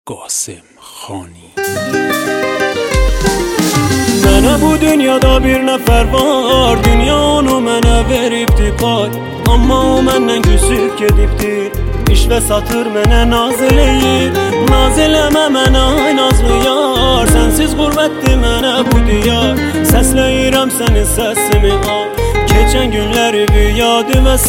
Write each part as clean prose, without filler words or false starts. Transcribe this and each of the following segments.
Qasım Xani. Mənə bu dünyada bir nəfər var, dünyanı mənə veribdi pay. Amma o məndən küsüb gedibdir, iş və satır mənə naz eləyir. Naz eləmə mənə ay nazlı yar, sənsiz qürbətdir mənə bu diyar. Səsləyirəm sənin səsimi al, keçən günləri bir yadı və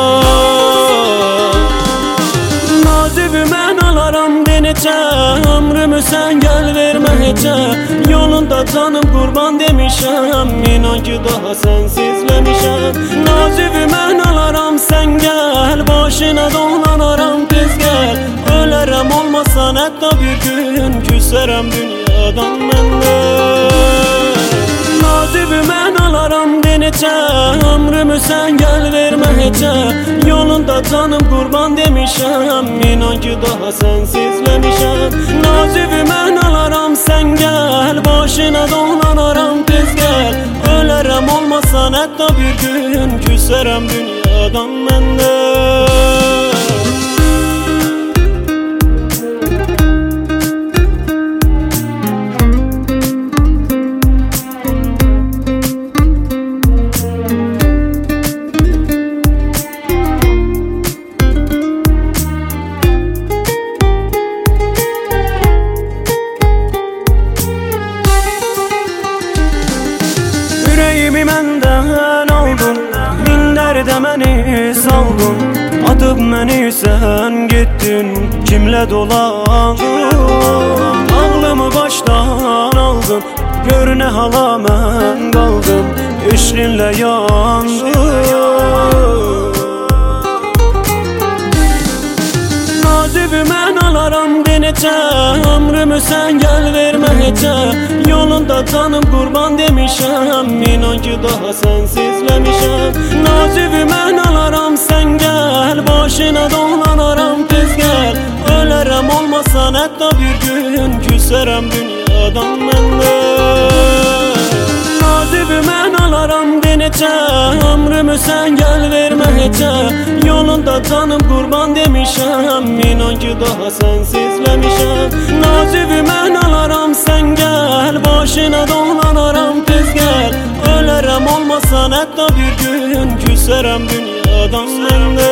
sal. Nazibi mən alaram denecə, ömrümü sən gəl vermə heçə. Yolunda canım qurban demişəm, inan ki daha sənsizləmişəm. Nazibi mən alaram sən gəl, başına dolanaram tez gəl. Ölərəm olmasan hətta bir gün, küsərəm dünyadan məndə. Nazibi mən alaram denecə, ömrümü sən gəl vermə heçə. Yolunda canım qurban demişəm, inan ki daha sənsizləmişəm. Nazibi mən alaram sən gəl, başına dolanaram tez gəl. Ölərəm olmasan hətta bir gün, küsərəm dünyadan məndə. Ürəyimi məndən aldın, min dərdə məni saldın. Atıb məni sən getdin, kimlə dolandın. Ağlımı başdan aldın, gör nə hala mən qaldım, eşqinlə yandım. Nazibi mən alaram denecə, ömrümü sən gəl vermə heçə. Yolunda canım qurban demişəm, inan ki daha sənsizləmişəm. Nazibi mən alaram sən gəl, başına dolanaram tez gəl. Ölərəm olmasan hətta bir gün, küsərəm dünyadan məndə. Nazibi mən alaram denecə, ömrümü sən gəl vermə heçə. Yolunda canım qurban demişəm, inan ki daha sənsizləmişəm. Nazibi mən alaram sən gəl, başına dolanaram tez gəl. Ölərəm olmasan hətta bir gün, küsərəm dünyadan məndə.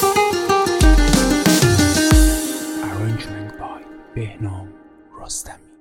Arrangement by Behnam Rostami.